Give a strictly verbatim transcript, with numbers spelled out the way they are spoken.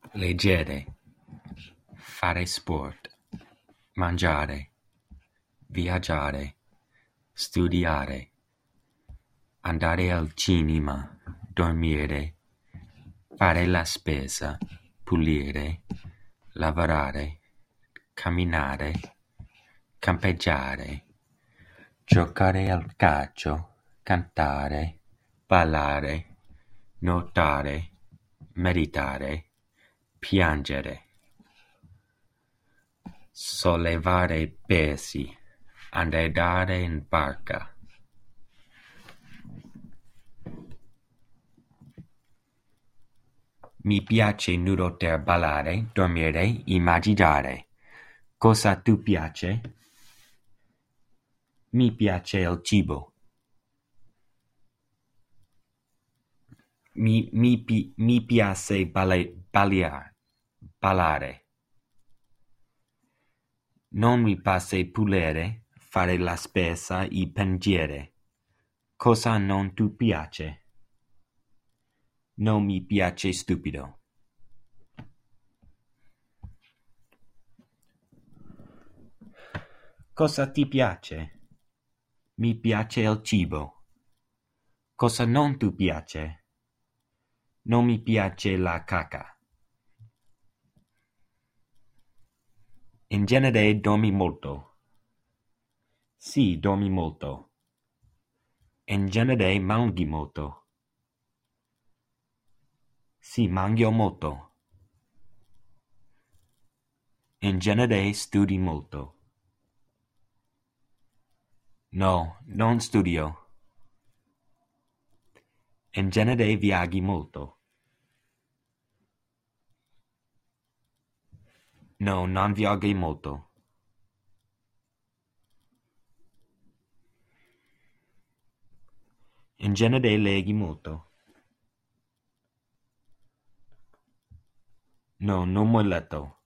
leggere, fare sport, mangiare, viaggiare, studiare, andare al cinema, dormire, fare la spesa, pulire, lavorare, camminare, campeggiare, giocare al calcio, cantare, ballare, nuotare, meditare, piangere, sollevare pesi, andare in barca. Mi piace nuotare, ballare, dormire, immaginare. Cosa ti piace? Mi piace il cibo. Mi, mi, pi- mi piace balle- ballare. ballare. Non mi piace pulire, fare la spesa e piangere. Cosa non ti piace? Non mi piace stupido. Cosa ti piace? Mi piace il cibo. Cosa non ti piace? Non mi piace la caca. In genere dormi molto. Sì, dormi molto. In genere mangi molto. Sì, mangio molto. In genere studi molto. No, non studio. In genere viaggi molto. No, non viaggi molto. In genere leggi molto. No, non mi letto.